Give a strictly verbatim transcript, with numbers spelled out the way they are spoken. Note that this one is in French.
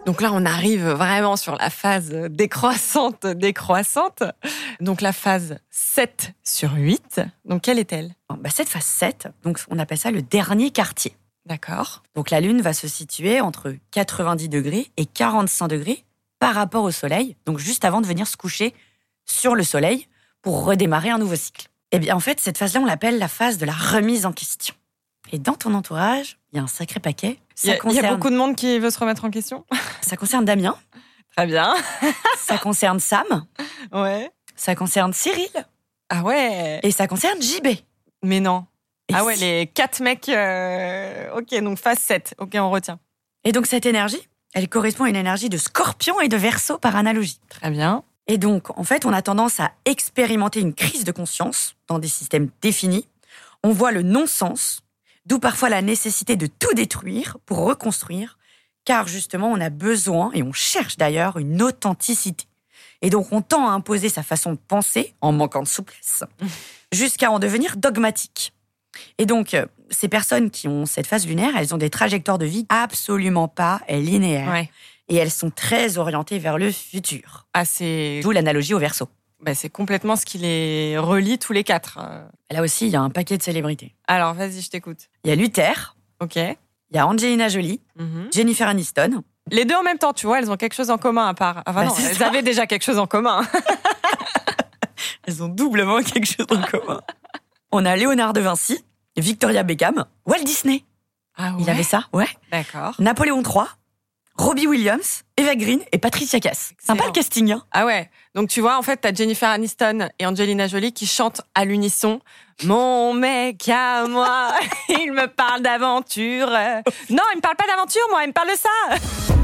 Donc là, on arrive vraiment sur la phase décroissante, décroissante. Donc la phase sept sur huit. Donc quelle est-elle ? Bah, cette phase sept, donc on appelle ça le dernier quartier. D'accord. Donc la Lune va se situer entre quatre-vingt-dix degrés et quarante-cinq degrés par rapport au Soleil, donc juste avant de venir se coucher sur le Soleil pour redémarrer un nouveau cycle. Eh bien, en fait, cette phase-là, on l'appelle la phase de la remise en question. Et dans ton entourage, il y a un sacré paquet. Il y, concerne... y a beaucoup de monde qui veut se remettre en question. Ça concerne Damien. Très bien. Ça concerne Sam. Ouais. Ça concerne Cyril. Ah ouais. Et ça concerne J B. Mais non. Et ah ouais, si... les quatre mecs... Euh... Ok, donc phase sept. Ok, on retient. Et donc cette énergie, elle correspond à une énergie de Scorpion et de Verseau par analogie. Très bien. Et donc, en fait, on a tendance à expérimenter une crise de conscience dans des systèmes définis. On voit le non-sens, d'où parfois la nécessité de tout détruire pour reconstruire, car justement, on a besoin, et on cherche d'ailleurs, une authenticité. Et donc, on tend à imposer sa façon de penser, en manquant de souplesse, jusqu'à en devenir dogmatique. Et donc, ces personnes qui ont cette phase lunaire, elles ont des trajectoires de vie absolument pas linéaires. Ouais. Et elles sont très orientées vers le futur. Ah, c'est... D'où l'analogie au Verseau. Bah, c'est complètement ce qui les relie tous les quatre. Là aussi, il y a un paquet de célébrités. Alors, vas-y, je t'écoute. Il y a Luther. Ok. Il y a Angelina Jolie. Mm-hmm. Jennifer Aniston. Les deux en même temps, tu vois, elles ont quelque chose en commun à part... Enfin bah, non, elles ça. avaient déjà quelque chose en commun. Elles ont doublement quelque chose en commun. On a Léonard de Vinci, Victoria Beckham, Walt Disney. Ah ouais. Il avait ça, ouais. D'accord. Napoléon trois, Robbie Williams, Eva Green et Patricia Cass. Sympa le casting, hein. Ah ouais. Donc tu vois, en fait, t'as Jennifer Aniston et Angelina Jolie qui chantent à l'unisson. Mon mec à moi, il me parle d'aventure. Non, il me parle pas d'aventure, moi, il me parle de ça.